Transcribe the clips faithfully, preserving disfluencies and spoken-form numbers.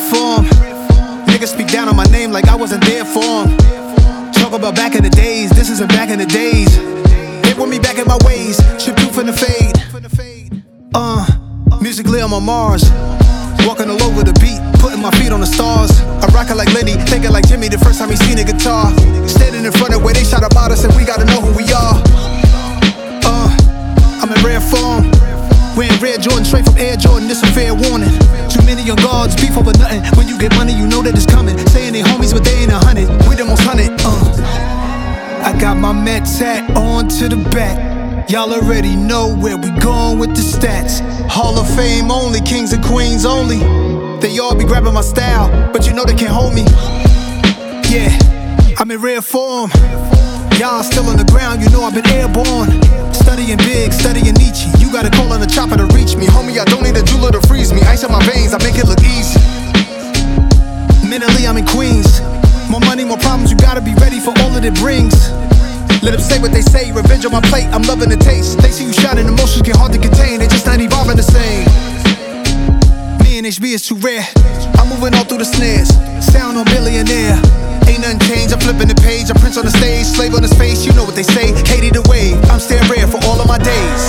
form. Niggas speak down on my name like I wasn't there for 'em. Talk about back in the days, this isn't back in the days. They want me back in my ways, chip two from the fade. Uh, musically I'm on Mars. Walking all over the beat, putting my feet on the stars. I'm rocking like Lenny, thinking like Jimmy the first time he seen a guitar. Standing in front of where they shot about us and we gotta know who we are. Uh, I'm in rare form. Wearing Red Jordan straight from Air Jordan, this a fair warning. Too many young guards, beef over nothing. When you get money, you know that it's coming. Saying they homies, but they ain't a hundred. We the most hunted, uh. I got my Mets hat on to the back. Y'all already know where we going with the stats. Hall of Fame only, kings and queens only. They all be grabbing my style, but you know they can't hold me. Yeah, I'm in rare form. Y'all still on the ground, you know I've been airborne. Studying big, studying Nietzsche. You gotta call on the chopper to reach me. Homie, I don't need a jeweler to freeze me. Ice in my veins, I make it look easy. Mentally, I'm in Queens. More money, more problems, you gotta be ready for all that it brings. Let them say what they say, revenge on my plate, I'm loving the taste. They see you shining, emotions get hard to contain, they just not evolving the same. Me and H B is too rare, I'm moving all through the snares. Sound on billionaire, ain't nothing changed, I'm flipping the page. I prince on the stage, slave on his face, you know what they say. Hated the wave, I'm staying rare for all of my days.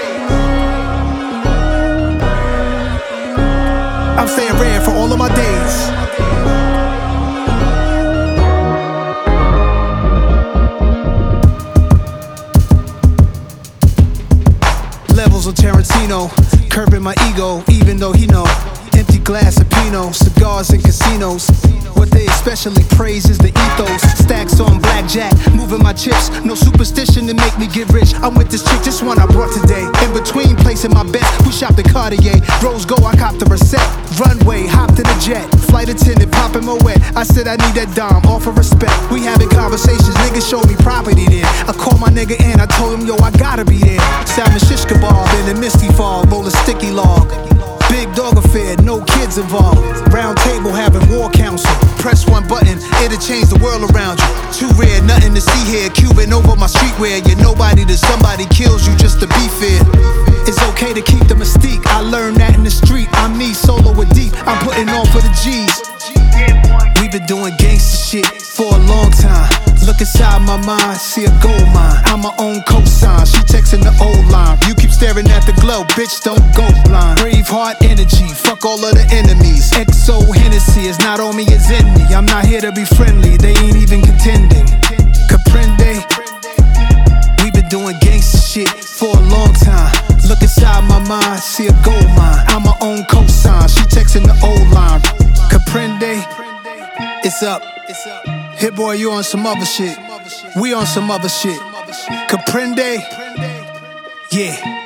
I'm staying rare for all of my days. Levels of Tarantino, curbing my ego, even though he know. Empty glass of Pinot, cigars in casinos. What they especially praise is the ethos. Stacks on blackjack, moving my chips. No superstition to make me get rich. I'm with this chick, just one I brought today. In between placing my bets, we shopped at Cartier. Rose gold, I copped the receipt. Runway, hopped in a jet. Flight attendant, popping my wet. I said I need that dime, offer respect. We having conversations, niggas show me property there. I called my nigga in, I told him, yo, I gotta be there. Salmon shish kebab in a misty fog, roll a sticky log. Big dog affair, no kids involved. Round table having war council. Press one button, it'll change the world around you. Too rare, nothing to see here. Cuban over my streetwear. You're nobody till somebody kills you just to be fair. It's okay to keep the mystique. I learned that in the street. I'm me, solo with deep. I'm putting on for the G's. We've been doing gangsta shit for a long time. Look inside my mind, see a gold mine. I'm my own cosign, she texting the old line. You keep staring at the glow, bitch, don't go blind. Brave heart energy, fuck all of the enemies. X O Hennessy is not on me, it's in me. I'm not here to be friendly, they ain't even contending. Comprende? We've been doing gangsta shit for a long time. Look inside my mind, see a gold mine. I'm my own cosign, she texting the old line. Comprende? It's up. Hit boy, you on some other shit. We on some other shit. Comprende? Yeah.